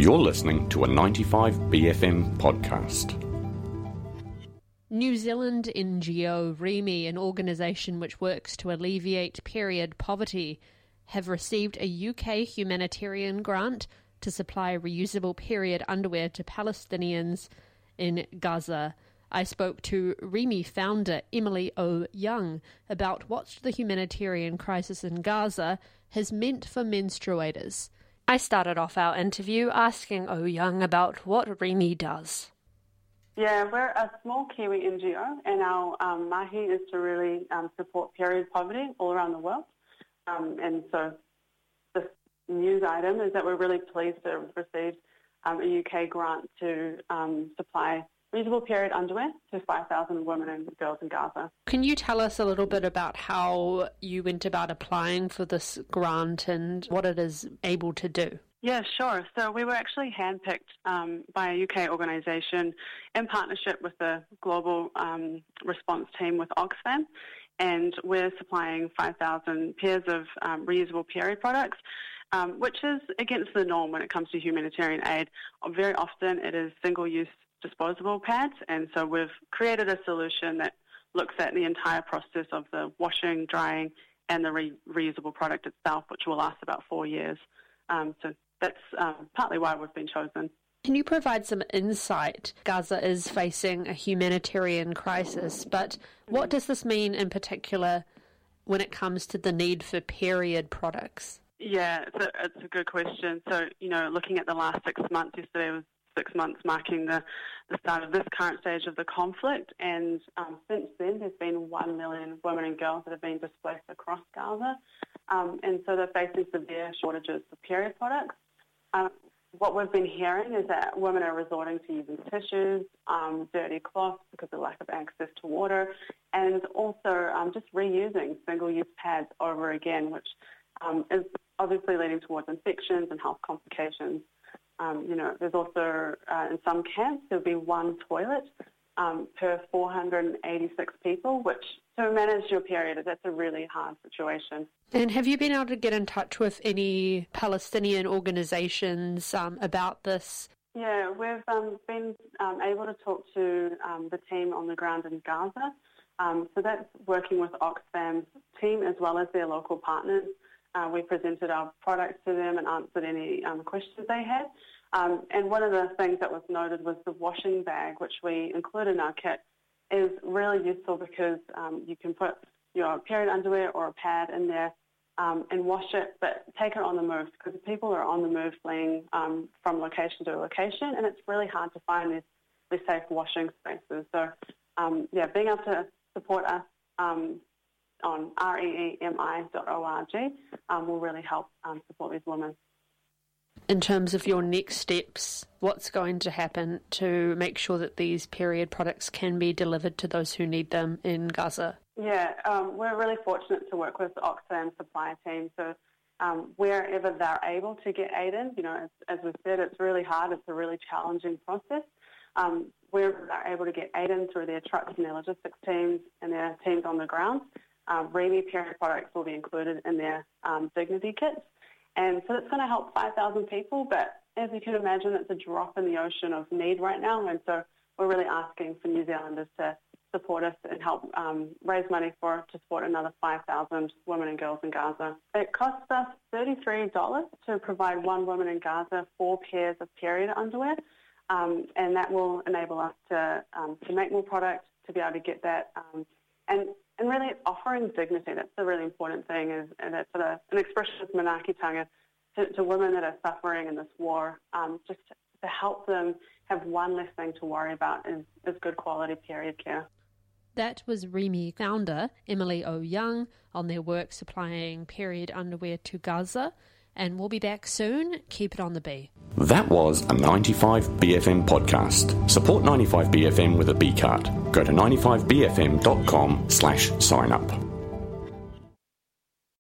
You're listening to a 95BFM podcast. New Zealand NGO REMI, an organisation which works to alleviate period poverty, have received a UK humanitarian grant to supply reusable period underwear to Palestinians in Gaza. I spoke to REMI founder Emily O. Young about what the humanitarian crisis in Gaza has meant for menstruators. I started off our interview asking O. Young about what REMI does. Yeah, we're a small Kiwi NGO, and our mahi is to really support period poverty all around the world. And so this news item is that we're really pleased to have received a UK grant to supply reusable period underwear to 5,000 women and girls in Gaza. Can you tell us a little bit about how you went about applying for this grant and what it is able to do? Yeah, sure. So we were actually handpicked by a UK organisation in partnership with the global response team with Oxfam, and we're supplying 5,000 pairs of reusable period products, which is against the norm when it comes to humanitarian aid. Very often it is single-use disposable pads, and so we've created a solution that looks at the entire process of the washing, drying, and the reusable product itself, which will last about 4 years. So that's partly why we've been chosen. Can you provide some insight? Gaza is facing a humanitarian crisis, but what does this mean in particular when it comes to the need for period products? Yeah, it's a good question. So, looking at the last 6 months, yesterday was 6 months marking the start of this current stage of the conflict, and since then there's been 1 million women and girls that have been displaced across Gaza, and so they're facing severe shortages of period products. What we've been hearing is that women are resorting to using tissues, dirty cloths because of lack of access to water, and also just reusing single-use pads over again, which is obviously leading towards infections and health complications. There's also, in some camps, there'll be one toilet per 486 people, which to manage your period, that's a really hard situation. And have you been able to get in touch with any Palestinian organisations about this? Yeah, we've been able to talk to the team on the ground in Gaza. So that's working with Oxfam's team as well as their local partners. We presented our products to them and answered any questions they had. And one of the things that was noted was the washing bag, which we include in our kit, is really useful because you can put your period underwear or a pad in there and wash it, but take it on the move because people are on the move fleeing from location to location, and it's really hard to find these safe washing spaces. So, being able to support us on reemi.org will really help support these women. In terms of your next steps, what's going to happen to make sure that these period products can be delivered to those who need them in Gaza? Yeah, we're really fortunate to work with the Oxfam supply team. So wherever they're able to get aid in, as we've said, it's really hard. It's a really challenging process. Wherever they're able to get aid in through their trucks and their logistics teams and their teams on the ground, REMI period products will be included in their dignity kits. And so it's going to help 5,000 people, but as you can imagine, it's a drop in the ocean of need right now. And so we're really asking for New Zealanders to support us and help raise money to support another 5,000 women and girls in Gaza. It costs us $33 to provide one woman in Gaza 4 pairs of period underwear, and that will enable us to make more product, to be able to get that. And really, it's offering dignity. That's the really important thing, and it's an expression of manaakitanga to women that are suffering in this war, just to help them have one less thing to worry about is good quality period care. That was REMI founder Emily O. Young on their work supplying period underwear to Gaza, and we'll be back soon. Keep it on the B. That was a 95BFM podcast. Support 95BFM with a B card. Go to 95bfm.com/sign up.